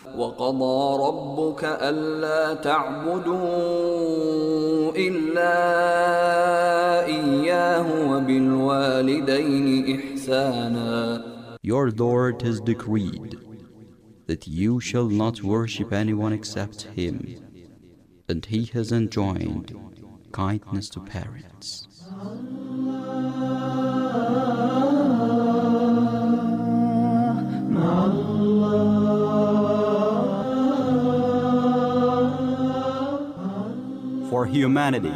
وقضى ربك ألا تعبدوا إلا إياه وبالوالدين إحسانا. Your Lord has decreed that you shall not worship anyone except Him, and He has enjoined kindness to parents. For humanity.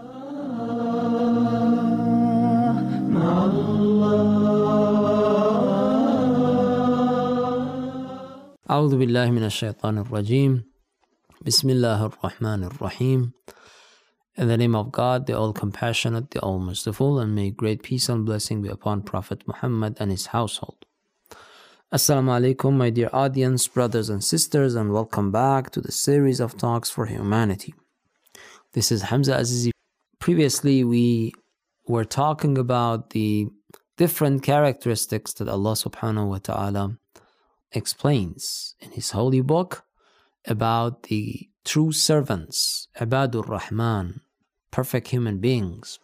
أعوذ بالله من الشيطان الرجيم. بسم الله الرحمن الرحيم. In the name of God, the All-Compassionate, the All-Merciful, and may great peace and blessing be upon Prophet Muhammad and his household. Assalamu alaikum, my dear audience, brothers and sisters, and welcome back to the series of Talks for Humanity. This is Hamza Azizi. Previously, we were talking about the different characteristics that Allah subhanahu wa ta'ala explains in His holy book about the true servants, Ibadur Rahman, perfect human beings.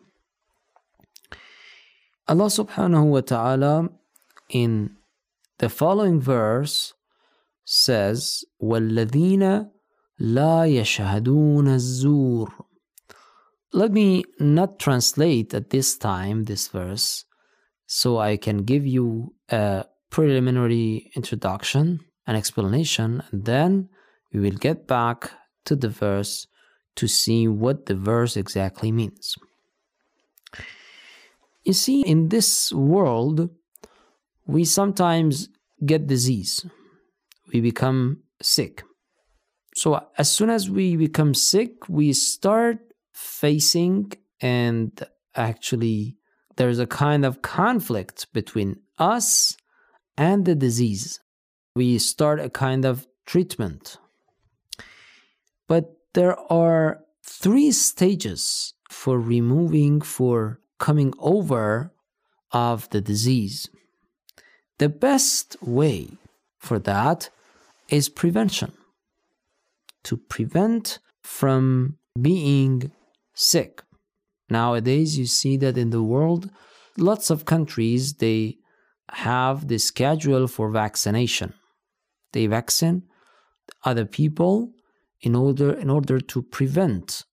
Allah subhanahu wa ta'ala in the following verse says, وَالَّذِينَ لَا يَشْهَدُونَ الزُّورِ. Let me not translate at this time this verse, so I can give you a preliminary introduction and explanation, and then we will get back to the verse to see what the verse exactly means. You see, in this world, we sometimes get disease. We become sick. So as soon as we become sick, we start facing, and actually there's a kind of conflict between us and the disease. We start a kind of treatment. But there are 3 stages for coming over of the disease. The best way for that is prevention. To prevent from being sick. Nowadays, you see that in the world, lots of countries, they have the schedule for vaccination. They vaccinate other people in order to prevent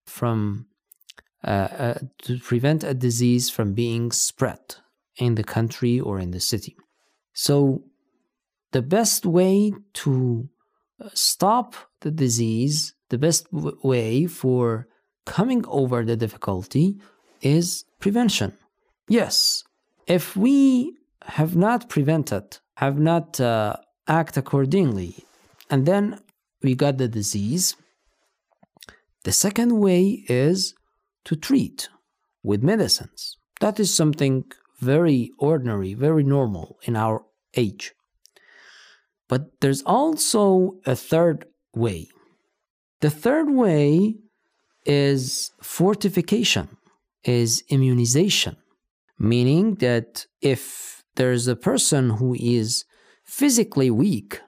a disease from being spread in the country or in the city. So the best way to stop the disease, the best way for coming over the difficulty is prevention. Yes, if we have not prevented, have not act accordingly, and then we got the disease, the second way is to treat with medicines. That is something very ordinary, very normal in our age. But there's also a third way. The third way is fortification, is immunization, meaning that if there's a person who is physically weak,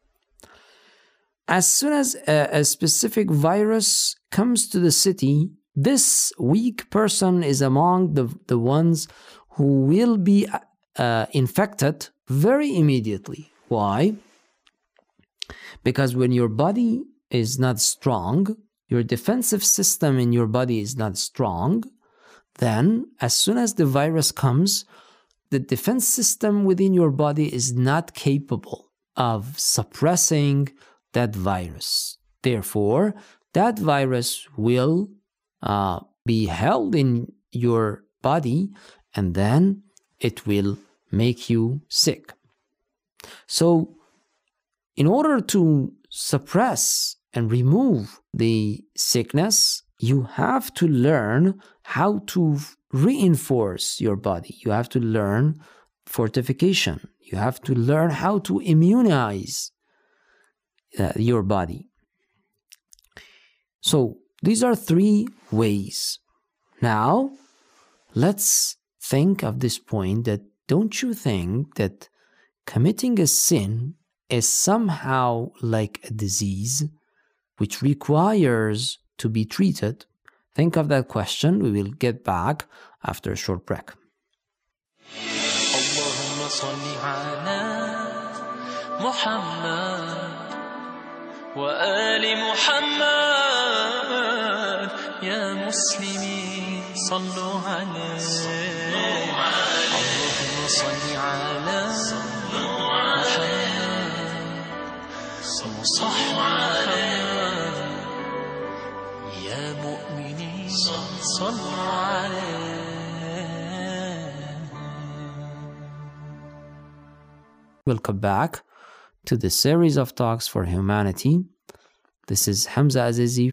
as soon as a specific virus comes to the city, this weak person is among the ones who will be infected very immediately. Why? Because when your body is not strong, your defensive system in your body is not strong, then as soon as the virus comes, the defense system within your body is not capable of suppressing that virus. Therefore, that virus will be held in your body, and then it will make you sick. So, in order to suppress and remove the sickness, you have to learn how to reinforce your body. You have to learn fortification. You have to learn how to immunize your body. So these are 3 ways. Now, let's think of this point that don't you think that committing a sin is somehow like a disease which requires to be treated? Think of that question. We will get back after a short break. اللهم صل على محمد وآل محمد يا مسلمين صلوا عليه اللهم صل على محمد وصحبه محمد يا مؤمنين صلوا عليه. Welcome back to the series of talks for humanity. This is Hamza Azizi.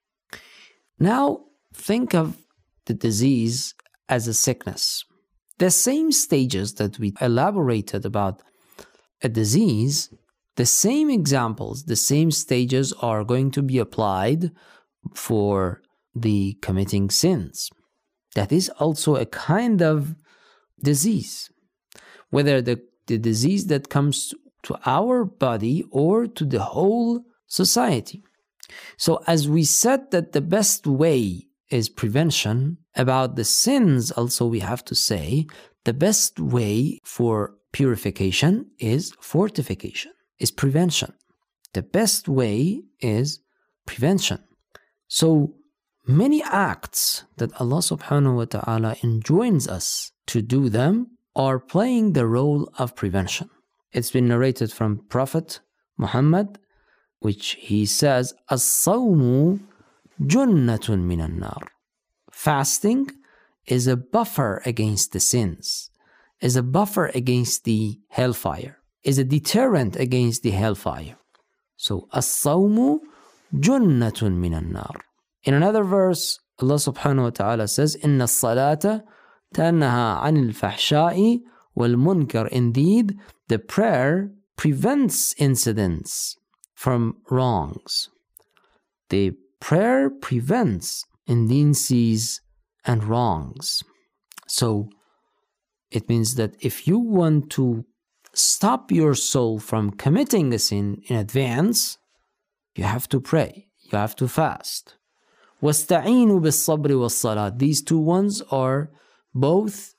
Now think of the disease as a sickness. The same stages that we elaborated about a disease, the same examples, the same stages are going to be applied for the committing sins. That is also a kind of disease. Whether the disease that comes to our body or to the whole society. So as we said that the best way is prevention, about the sins also we have to say the best way for purification is fortification, is prevention. The best way is prevention. So many acts that Allah subhanahu wa ta'ala enjoins us to do them are playing the role of prevention. It's been narrated from Prophet Muhammad, which he says, As-sawmu junnatun minan nar. Fasting is a buffer against the sins, is a buffer against the hellfire, is a deterrent against the hellfire. So, As-sawmu junnatun minan nar. In another verse, Allah subhanahu wa ta'ala says, Inna as-salata تنهى عن الفحشاء والمنكر. Indeed, the prayer prevents incidents from wrongs. The prayer prevents indecencies and wrongs. So, it means that if you want to stop your soul from committing a sin in advance, you have to pray, you have to fast. وَاسْتَعِينُوا بِالصَّبْرِ وَالصَّلَاةِ. These two ones are both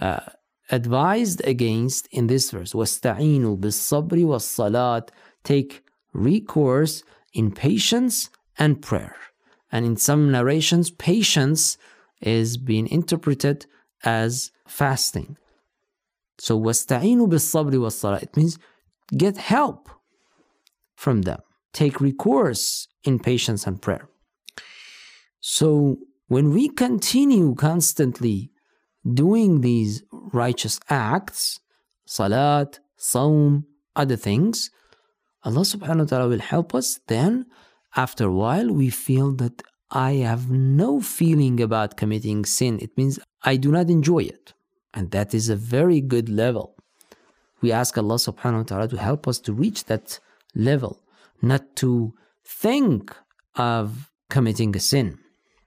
advised against in this verse. وَاسْتَعِينُوا بِالصَّبْرِ وَالصَّلَاةِ. Take recourse in patience and prayer. And in some narrations, patience is being interpreted as fasting. So وَاسْتَعِينُوا بِالصَّبْرِ وَالصَّلَاةِ. It means get help from them. Take recourse in patience and prayer. So when we continue constantly doing these righteous acts, salat, sawm, other things, Allah subhanahu wa ta'ala will help us. Then after a while we feel that I have no feeling about committing sin. It means I do not enjoy it. And that is a very good level. We ask Allah subhanahu wa ta'ala to help us to reach that level, not to think of committing a sin.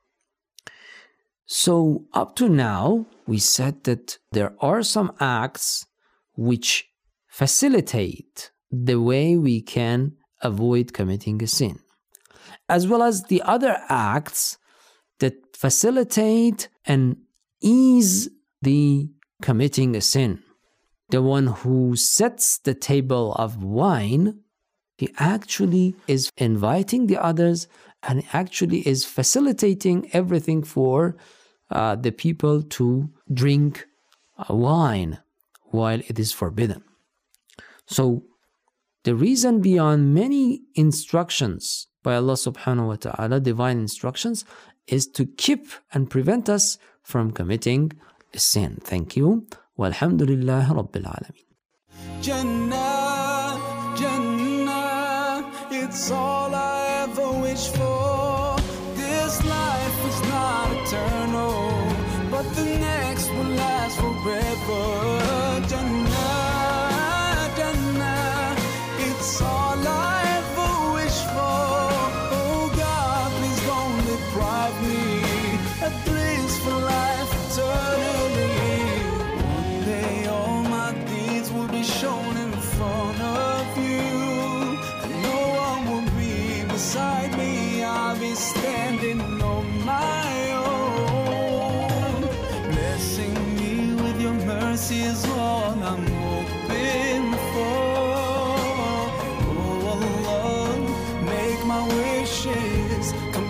So up to now, we said that there are some acts which facilitate the way we can avoid committing a sin, as well as the other acts that facilitate and ease the committing a sin. The one who sets the table of wine, he actually is inviting the others and actually is facilitating everything for the people to drink wine while it is forbidden. So the reason beyond many instructions by Allah subhanahu wa ta'ala, divine instructions, is to keep and prevent us from committing a sin. Thank you. Walhamdulillah Rabbil Alameen. Jannah, Jannah, it's all I ever wish for. This life is not eternal, but the next will last forever. Jannah, Jannah, it's all I ever wish for. Oh God, please don't deprive me a bliss for life eternally. One day all my deeds will be shown in front of you. be standing on my own. Blessing me with your mercy is all I'm hoping for. Oh Allah, make my wishes come